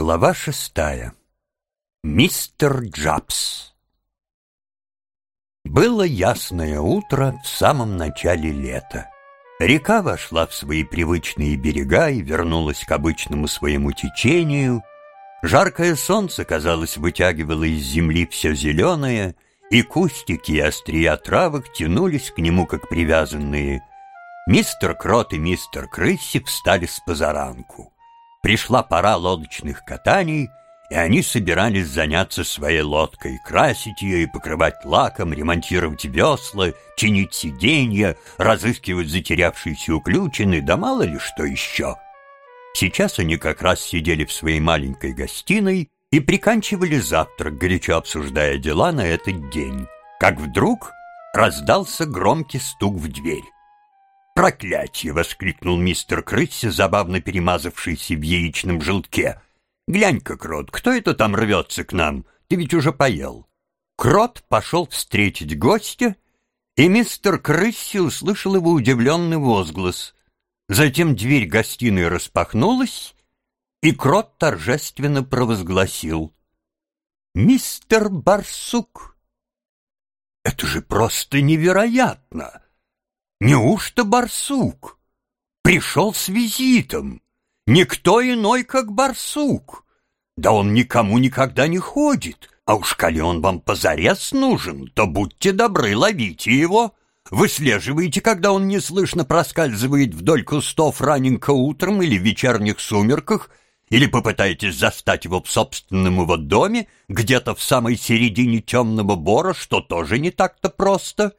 Глава 6. Мистер Джабс. Было ясное утро в самом начале лета. Река вошла в свои привычные берега и вернулась к обычному своему течению. Жаркое солнце, казалось, вытягивало из земли все зеленое, и кустики и острия травок тянулись к нему, как привязанные. Мистер Крот и мистер Крысси встали с позаранку. Пришла пора лодочных катаний, и они собирались заняться своей лодкой, красить ее и покрывать лаком, ремонтировать весла, чинить сиденья, разыскивать затерявшиеся уключины, да мало ли что еще. Сейчас они как раз сидели в своей маленькой гостиной и приканчивали завтрак, горячо обсуждая дела на этот день, как вдруг раздался громкий стук в дверь. «Проклятие!» — воскликнул мистер Крысси, забавно перемазавшийся в яичном желтке. «Глянь-ка, Крот, кто это там рвется к нам? Ты ведь уже поел». Крот пошел встретить гостя, и мистер Крысси услышал его удивленный возглас. Затем дверь гостиной распахнулась, и Крот торжественно провозгласил: «Мистер Барсук! Это же просто невероятно! Неужто Барсук пришел с визитом? Никто иной, как Барсук. Да он никому никогда не ходит, а уж коли он вам позарез нужен, то будьте добры, ловите его. Выслеживайте, когда он неслышно проскальзывает вдоль кустов раненько утром или в вечерних сумерках, или попытайтесь застать его в собственном его доме, где-то в самой середине темного бора, что тоже не так-то просто».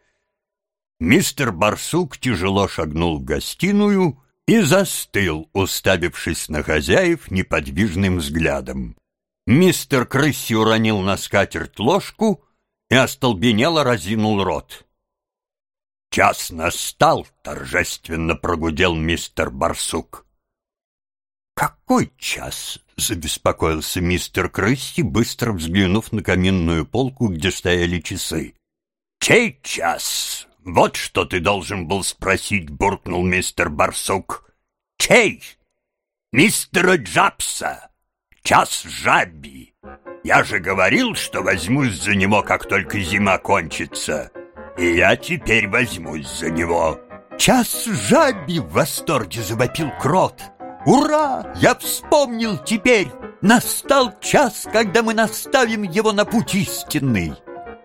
Мистер Барсук тяжело шагнул в гостиную и застыл, уставившись на хозяев неподвижным взглядом. Мистер Крысси уронил на скатерть ложку и остолбенело разинул рот. «Час настал!» — торжественно прогудел мистер Барсук. «Какой час?» — забеспокоился мистер Крысси, быстро взглянув на каминную полку, где стояли часы. «Чей час? Вот что ты должен был спросить», — буркнул мистер Барсук. «Чей? Мистера Джабса. Час жаби. Я же говорил, что возьмусь за него, как только зима кончится. И я теперь возьмусь за него». «Час жаби!» — в восторге завопил Крот. «Ура! Я вспомнил теперь! Настал час, когда мы наставим его на путь истинный!»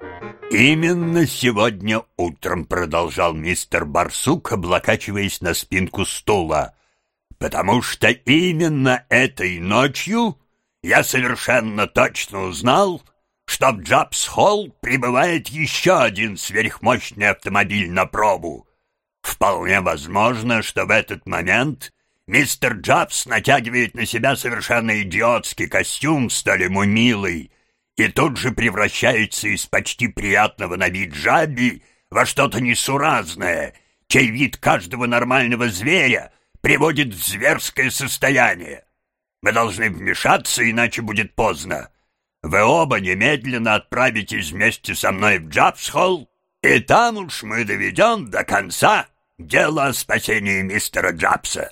«Именно сегодня утром», — продолжал мистер Барсук, облокачиваясь на спинку стула, «потому что именно этой ночью я совершенно точно узнал, что в Джабс-Холл прибывает еще один сверхмощный автомобиль на пробу. Вполне возможно, что в этот момент мистер Джабс натягивает на себя совершенно идиотский костюм, столь ему милый, и тут же превращается из почти приятного на вид жаби во что-то несуразное, чей вид каждого нормального зверя приводит в зверское состояние. Мы должны вмешаться, иначе будет поздно. Вы оба немедленно отправитесь вместе со мной в Джабс-Холл, и там уж мы доведем до конца дело о спасении мистера Джабса».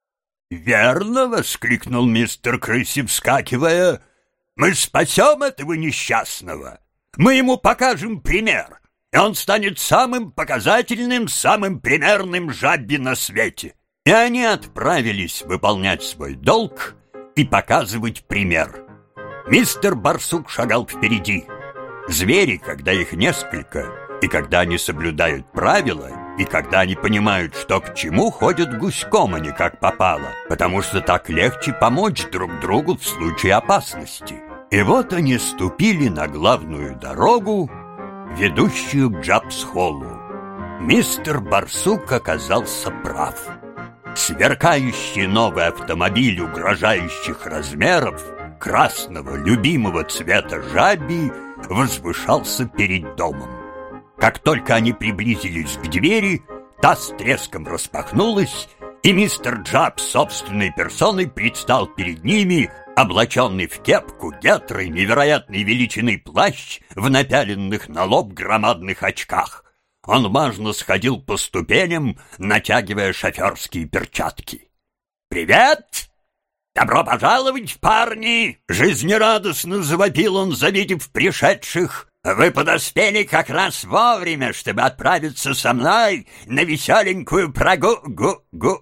«Верно!» — воскликнул мистер Крысси, вскакивая. «Мы спасем этого несчастного. Мы ему покажем пример, и он станет самым показательным, самым примерным жаби на свете». И они отправились выполнять свой долг и показывать пример. Мистер Барсук шагал впереди. Звери, когда их несколько, и когда они соблюдают правила, и когда они понимают, что к чему, ходят гуськом, а не как попало, потому что так легче помочь друг другу в случае опасности. И вот они ступили на главную дорогу, ведущую к Джабс-Холлу. Мистер Барсук оказался прав. Сверкающий новый автомобиль угрожающих размеров, красного любимого цвета жаби, возвышался перед домом. Как только они приблизились к двери, та с треском распахнулась, и мистер Джабс собственной персоной предстал перед ними, облаченный в кепку, гетры, невероятной величины плащ, в напяленных на лоб громадных очках. Он важно сходил по ступеням, натягивая шоферские перчатки. «Привет! «Добро пожаловать, парни!» — жизнерадостно завопил он, завидев пришедших. «Вы подоспели как раз вовремя, чтобы отправиться со мной на веселенькую прогу-гу-гу-гу».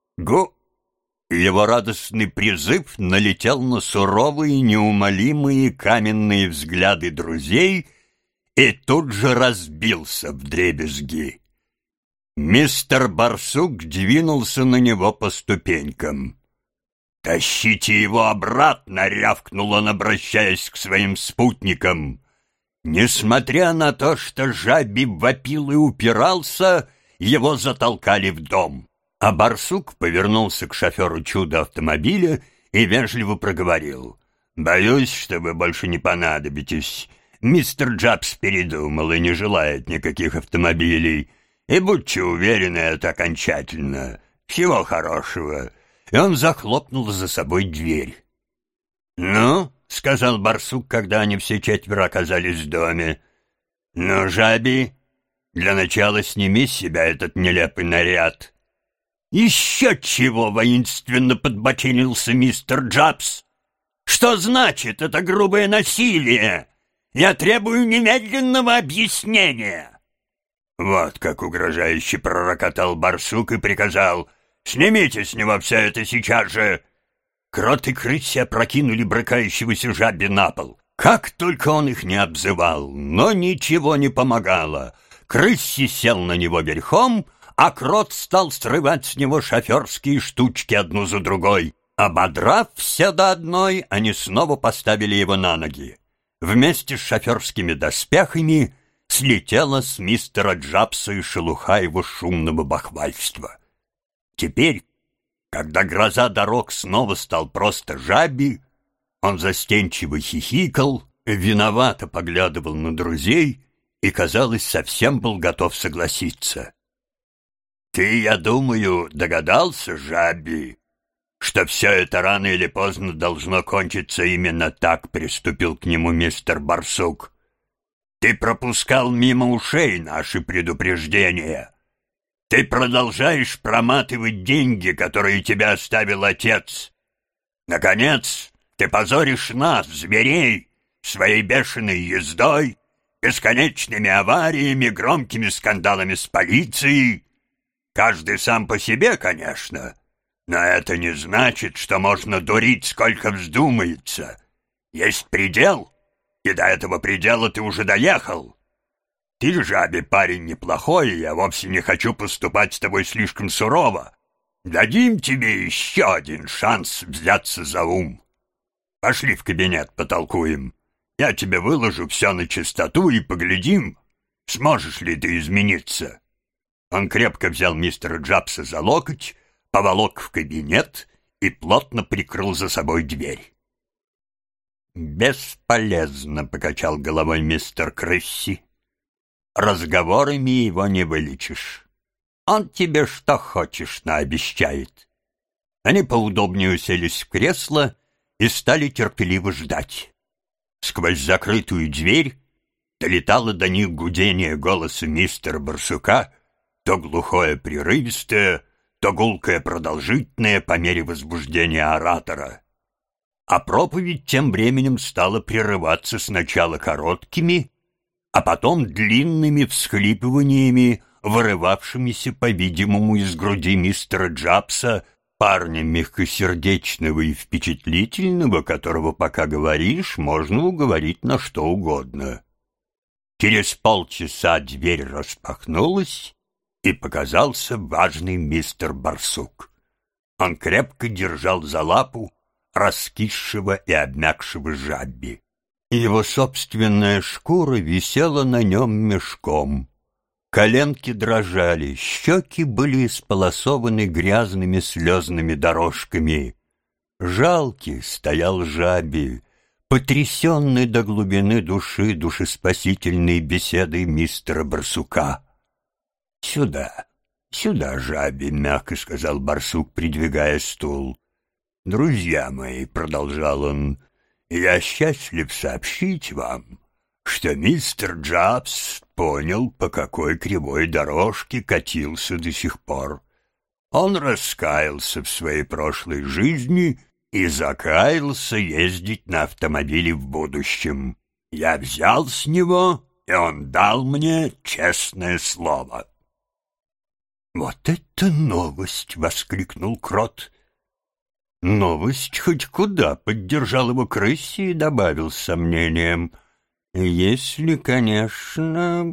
Его радостный призыв налетел на суровые, неумолимые каменные взгляды друзей и тут же разбился вдребезги. Мистер Барсук двинулся на него по ступенькам. «Тащите его обратно!» — рявкнул он, обращаясь к своим спутникам. Несмотря на то, что жабий вопил и упирался, его затолкали в дом. А Барсук повернулся к шоферу чудо-автомобиля и вежливо проговорил: «Боюсь, что вы больше не понадобитесь. Мистер Джабс передумал и не желает никаких автомобилей. И будьте уверены, это окончательно. Всего хорошего». И он захлопнул за собой дверь. «Ну?» — сказал Барсук, когда они все четверо оказались в доме. «Ну, жабий, для начала сними с себя этот нелепый наряд». «Еще чего!» — воинственно подбочинился мистер Джабс. «Что значит это грубое насилие? Я требую немедленного объяснения!» Вот как угрожающе пророкотал Барсук и приказал: «Снимите с него все это сейчас же!» Крот и крыся опрокинули брыкающегося жаби на пол. Как только он их не обзывал, но ничего не помогало. Крыси сел на него верхом, а крот стал срывать с него шоферские штучки одну за другой. Ободрав все до одной, они снова поставили его на ноги. Вместе с шоферскими доспехами слетела с мистера Джабса и шелуха его шумного бахвальства. Теперь, когда гроза дорог снова стал просто жабий, он застенчиво хихикал, виновато поглядывал на друзей и, казалось, совсем был готов согласиться. «Ты, я думаю, догадался, жабий, что все это рано или поздно должно кончиться именно так», — приступил к нему мистер Барсук. «Ты пропускал мимо ушей наши предупреждения. Ты продолжаешь проматывать деньги, которые тебе оставил отец. Наконец, ты позоришь нас, зверей, своей бешеной ездой, бесконечными авариями, громкими скандалами с полицией. Каждый сам по себе, конечно, но это не значит, что можно дурить, сколько вздумается. Есть предел, и до этого предела ты уже доехал. Ты, жабий, парень неплохой, и я вовсе не хочу поступать с тобой слишком сурово. Дадим тебе еще один шанс взяться за ум. Пошли в кабинет, потолкуем. Я тебе выложу все на чистоту и поглядим, сможешь ли ты измениться». Он крепко взял мистера Джабса за локоть, поволок в кабинет и плотно прикрыл за собой дверь. «Бесполезно», — покачал головой мистер Крысси. «Разговорами его не вылечишь. Он тебе что хочешь наобещает». Они поудобнее уселись в кресло и стали терпеливо ждать. Сквозь закрытую дверь долетало до них гудение голоса мистера Барсука, то глухое прерывистое, то гулкое продолжительное по мере возбуждения оратора. А проповедь тем временем стала прерываться сначала короткими, а потом длинными всхлипываниями, вырывавшимися, по-видимому, из груди мистера Джабса, парня мягкосердечного и впечатлительного, которого, пока говоришь, можно уговорить на что угодно. Через полчаса дверь распахнулась, и показался важный мистер Барсук. Он крепко держал за лапу раскисшего и обмякшего жабби. Его собственная шкура висела на нем мешком. Коленки дрожали, щеки были исполосованы грязными слезными дорожками. Жалкий стоял жабби, потрясенный до глубины души душеспасительной беседой мистера Барсука. «Сюда, сюда, жабби», — мягко сказал Барсук, придвигая стул. «Друзья мои», — продолжал он, — «я счастлив сообщить вам, что мистер Джабс понял, по какой кривой дорожке катился до сих пор. Он раскаялся в своей прошлой жизни и закаялся ездить на автомобиле в будущем. Я взял с него, и он дал мне честное слово». «Вот это новость!» — воскликнул Крот. «Новость хоть куда!» — поддержал его Крысси и добавил с сомнением. «Если, конечно,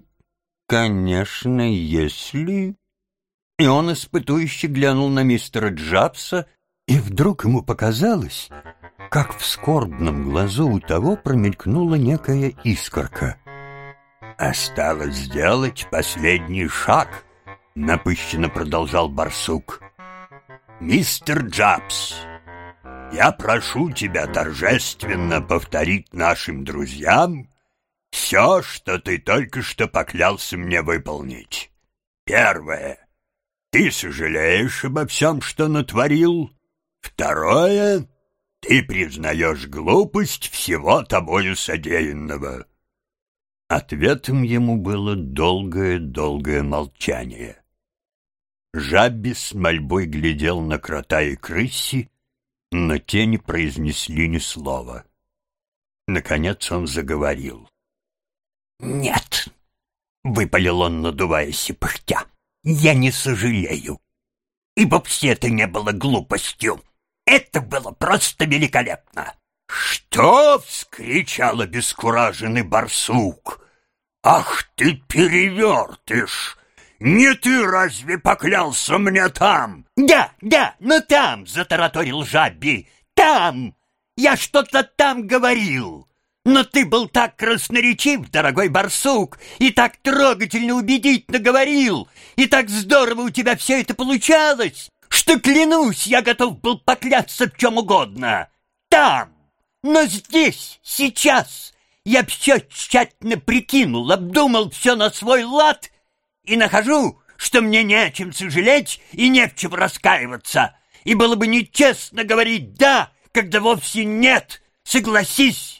если...» И он испытующе глянул на мистера Джабса, и вдруг ему показалось, как в скорбном глазу у того промелькнула некая искорка. «Осталось сделать последний шаг», — напыщенно продолжал барсук. «Мистер Джабс, я прошу тебя торжественно повторить нашим друзьям все, что ты только что поклялся мне выполнить. Первое. Ты сожалеешь обо всем, что натворил. Второе. Ты признаешь глупость всего тобою содеянного». Ответом ему было долгое-долгое молчание. Жабби с мольбой глядел на Крота и Крысси, но те не произнесли ни слова. Наконец он заговорил. «Нет», — выпалил он, надуваясь и пыхтя, — «я не сожалею, ибо все это не было глупостью. Это было просто великолепно». «Что?» — вскричал обескураженный барсук. «Ах ты, перевертыш! Не ты разве поклялся мне там?» Да, но там!» — затараторил Жабби. «Там! Я что-то там говорил! Но ты был так красноречив, дорогой барсук, и так трогательно убедительно говорил, и так здорово у тебя все это получалось, что, клянусь, я готов был поклясться в чем угодно. Там! Но здесь, сейчас, я все тщательно прикинул, обдумал все на свой лад и нахожу, что мне не о чем сожалеть и не в чем раскаиваться, и было бы нечестно говорить «да», когда вовсе нет, согласись».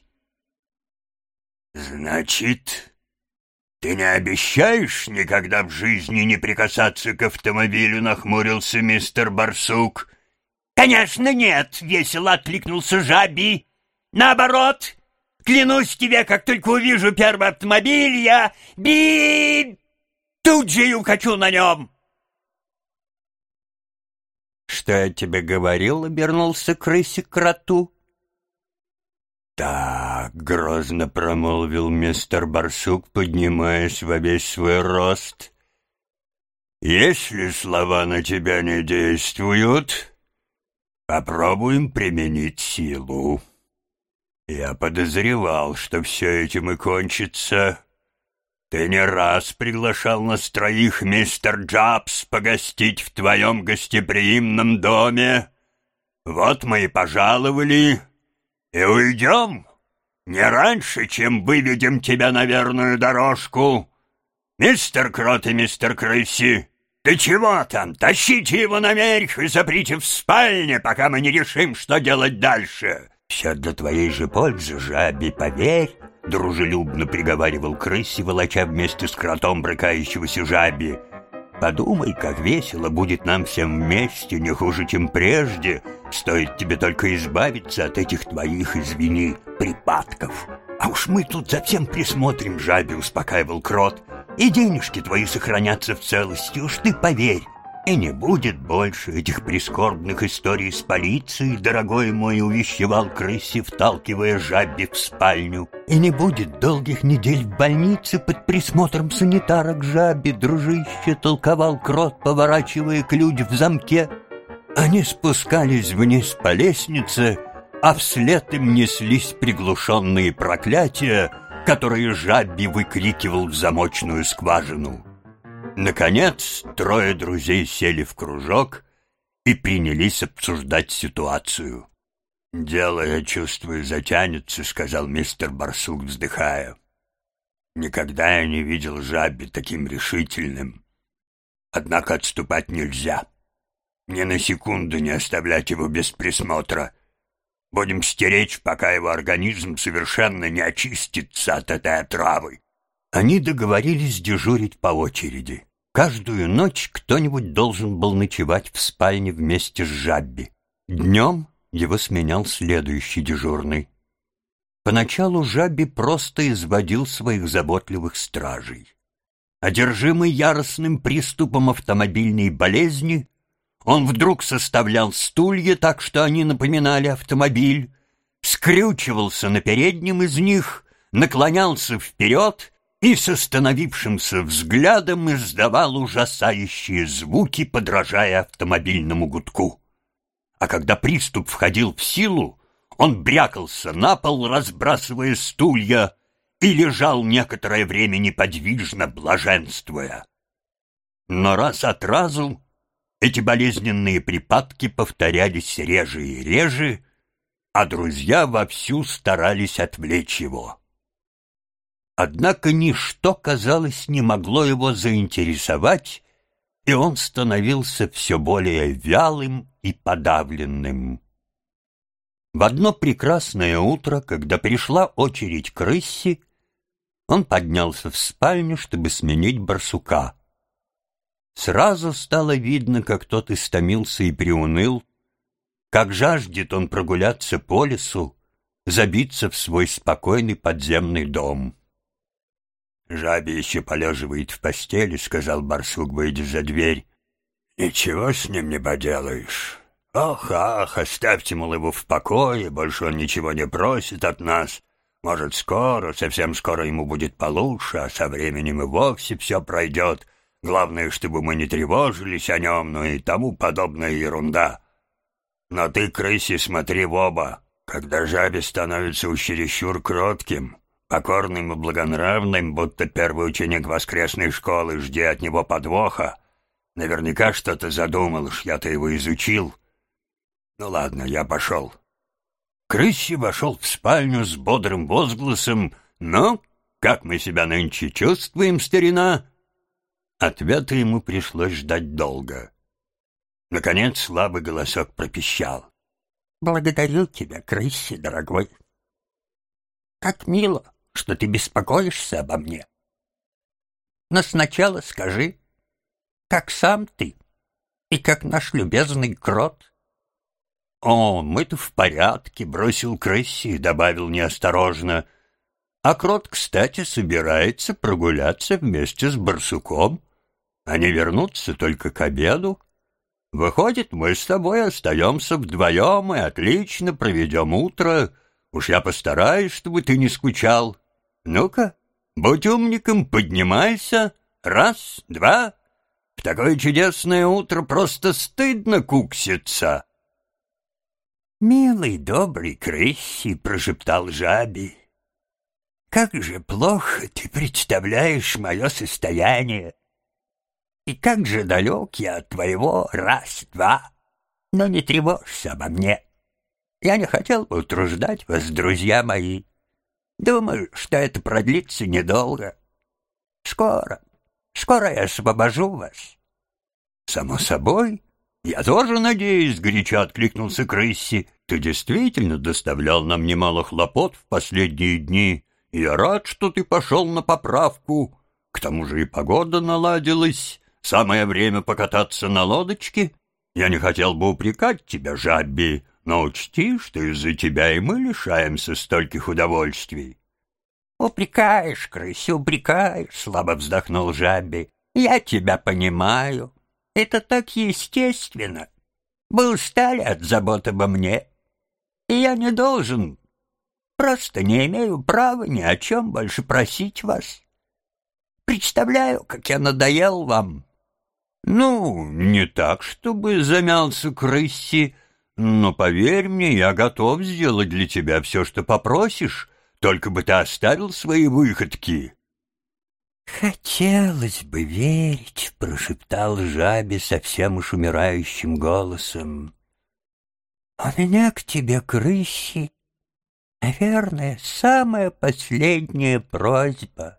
«Значит, ты не обещаешь никогда в жизни не прикасаться к автомобилю?» — нахмурился мистер Барсук. «Конечно нет!» — весело откликнулся Жабби. «Наоборот, клянусь тебе, как только увижу первый автомобиль, я тут же и укачу на нем!» «Что я тебе говорил?» — обернулся Крысик к Кроту. «Так», — грозно промолвил мистер Барсук, поднимаясь во весь свой рост, «если слова на тебя не действуют, попробуем применить силу. Я подозревал, что все этим и кончится. Ты не раз приглашал нас троих, мистер Джабс, погостить в твоем гостеприимном доме. Вот мы и пожаловали, и уйдем не раньше, чем выведем тебя на верную дорожку. Мистер Крот и мистер Крыси, ты чего там? Тащите его наверх и заприте в спальне, пока мы не решим, что делать дальше». «Все для твоей же пользы, Жабби, поверь», — дружелюбно приговаривал Крыси, волоча вместе с Кротом брыкающегося Жабби. «Подумай, как весело будет нам всем вместе, не хуже, чем прежде. Стоит тебе только избавиться от этих твоих, извини, припадков. А уж мы тут за всем присмотрим», — Жабби успокаивал Крот. «И денежки твои сохранятся в целости, уж ты поверь. И не будет больше этих прискорбных историй с полицией, дорогой мой», — увещевал Крыси, вталкивая Жабби в спальню. «И не будет долгих недель в больнице под присмотром санитарок, Жабби, дружище», — толковал Крот, поворачивая ключ в замке. Они спускались вниз по лестнице, а вслед им неслись приглушенные проклятия, которые Жабби выкрикивал в замочную скважину. Наконец, трое друзей сели в кружок и принялись обсуждать ситуацию. «Дело, я чувствую, затянется», — сказал мистер Барсук, вздыхая. «Никогда я не видел Жабби таким решительным. Однако отступать нельзя. Ни на секунду не оставлять его без присмотра. Будем стеречь, пока его организм совершенно не очистится от этой отравы». Они договорились дежурить по очереди. Каждую ночь кто-нибудь должен был ночевать в спальне вместе с Жабби. Днем его сменял следующий дежурный. Поначалу Жабби просто изводил своих заботливых стражей. Одержимый яростным приступом автомобильной болезни, он вдруг составлял стулья так, что они напоминали автомобиль, скрючивался на переднем из них, наклонялся вперед и с остановившимся взглядом издавал ужасающие звуки, подражая автомобильному гудку. А когда приступ входил в силу, он брякался на пол, разбрасывая стулья, и лежал некоторое время неподвижно, блаженствуя. Но раз от разу эти болезненные припадки повторялись реже и реже, а друзья вовсю старались отвлечь его. Однако ничто, казалось, не могло его заинтересовать, и он становился все более вялым и подавленным. В одно прекрасное утро, когда пришла очередь крысе, он поднялся в спальню, чтобы сменить барсука. Сразу стало видно, как тот истомился и приуныл, как жаждет он прогуляться по лесу, забиться в свой спокойный подземный дом. «Жабби еще полеживает в постели», — сказал барсук, выйдя за дверь. «Ничего с ним не поделаешь. Ох, оставьте, мол, его в покое, больше он ничего не просит от нас. Может, скоро, совсем скоро ему будет получше, а со временем и вовсе все пройдет. Главное, чтобы мы не тревожились о нем, ну и тому подобная ерунда. Но ты, крысе, смотри в оба. Когда Жабби становится чересчур кротким, покорным и благонравным, будто первый ученик воскресной школы, жди от него подвоха. Наверняка что-то задумал, уж я-то его изучил. Ну ладно, я пошел». Крыси вошел в спальню с бодрым возгласом: «Ну, как мы себя нынче чувствуем, старина?» Ответа ему пришлось ждать долго. Наконец слабый голосок пропищал: «Благодарю тебя, Крыси, дорогой. Как мило, что ты беспокоишься обо мне. Но сначала скажи, как сам ты и как наш любезный крот?» «О, мы-то в порядке», — бросил Крысси и добавил неосторожно. «А крот, кстати, собирается прогуляться вместе с барсуком. Они вернутся только к обеду. Выходит, мы с тобой остаемся вдвоем и отлично проведем утро. Уж я постараюсь, чтобы ты не скучал. Ну-ка, будь умником, поднимайся. Раз, два. В такое чудесное утро просто стыдно кукситься». «Милый, добрый Крысси», — прошептал Жабби, — «как же плохо ты представляешь мое состояние, и как же далек я от твоего раз-два. Но не тревожься обо мне. Я не хотел бы утруждать вас, друзья мои. Думаю, что это продлится недолго. Скоро я освобожу вас». «Само собой. Я тоже надеюсь», — горячо откликнулся Крысси. «Ты действительно доставлял нам немало хлопот в последние дни, и я рад, что ты пошел на поправку. К тому же и погода наладилась. Самое время покататься на лодочке. Я не хотел бы упрекать тебя, Жабби, но учти, что из-за тебя и мы лишаемся стольких удовольствий». «Упрекаешь, Крысси, упрекаешь», — слабо вздохнул Жабби. «Я тебя понимаю. Это так естественно. Вы устали от забот обо мне, и я не должен, просто не имею права ни о чем больше просить вас. Представляю, как я надоел вам». «Ну, не так, чтобы замялся Крысси, но поверь мне, я готов сделать для тебя все, что попросишь, только бы ты оставил свои выходки». «Хотелось бы верить», — прошептал Жабби совсем уж умирающим голосом. «У меня к тебе, Крысси, наверное, самая последняя просьба.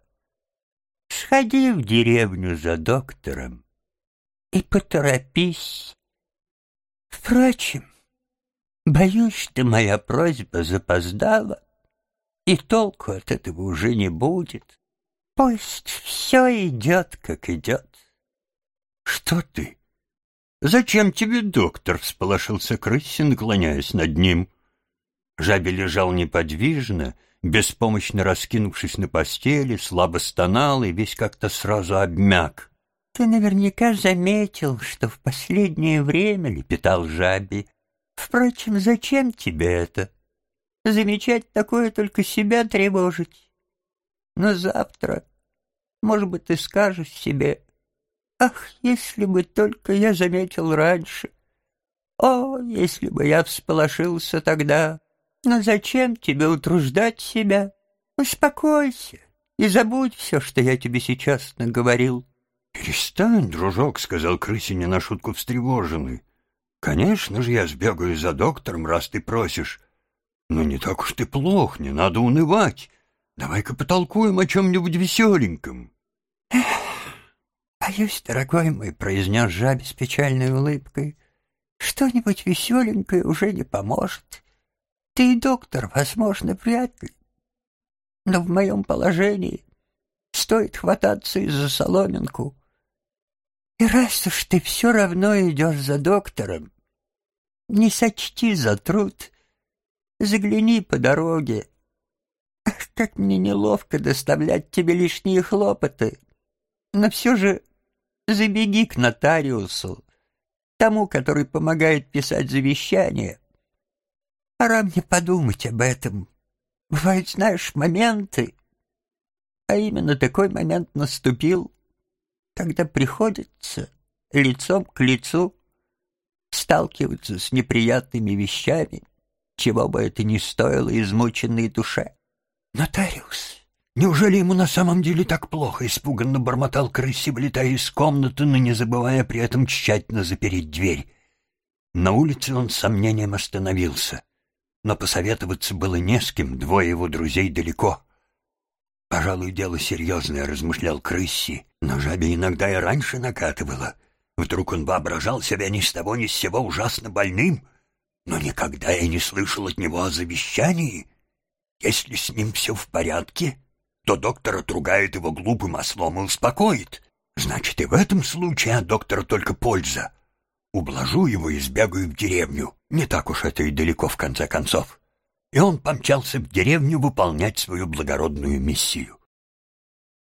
Сходи в деревню за доктором и поторопись. Впрочем, боюсь, что моя просьба запоздала, и толку от этого уже не будет. Пусть все идет, как идет». «Что ты? «Зачем тебе доктор?» — всполошился крыси, наклоняясь над ним. Жабе лежал неподвижно, беспомощно раскинувшись на постели, слабо стонал и весь как-то сразу обмяк. «Ты наверняка заметил, что в последнее время, — лепетал Жабе, — впрочем, зачем тебе это? Замечать такое только себя тревожить. Но завтра, может быть, ты скажешь себе: ах, если бы только я заметил раньше! О, если бы я всполошился тогда! Но зачем тебе утруждать себя? Успокойся и забудь все, что я тебе сейчас наговорил». «Перестань, дружок», — сказал крыси, не на шутку встревоженный. «Конечно же я сбегаю за доктором, раз ты просишь. Но не так уж ты плох, не надо унывать. Давай-ка потолкуем о чем-нибудь веселеньком». «Боюсь, дорогой мой, — произнес Жабе с печальной улыбкой, — что-нибудь веселенькое уже не поможет. Ты и доктор, возможно, вряд ли. Но в моем положении стоит хвататься и за соломинку. И раз уж ты все равно идешь за доктором, не сочти за труд, загляни по дороге. Ах, как мне неловко доставлять тебе лишние хлопоты, но все же забеги к нотариусу, тому, который помогает писать завещание. Пора мне подумать об этом. Бывают, знаешь, моменты, а именно такой момент наступил, когда приходится лицом к лицу сталкиваться с неприятными вещами, чего бы это ни стоило измученной душе. «Нотариус, неужели ему на самом деле так плохо?» — испуганно бормотал крыси, вылетая из комнаты, но не забывая при этом тщательно запереть дверь. На улице он с сомнением остановился, но посоветоваться было не с кем, двое его друзей далеко. «Пожалуй, дело серьезное», — размышлял крыси, но Жабе иногда и раньше накатывало. Вдруг он воображал себя ни с того ни с сего ужасно больным, но никогда я не слышал от него о завещании. Если с ним все в порядке, то доктор отругает его глупым ослом и успокоит. Значит, и в этом случае от доктора только польза. Ублажу его и сбегаю в деревню. Не так уж это и далеко, в конце концов. И он помчался в деревню выполнять свою благородную миссию.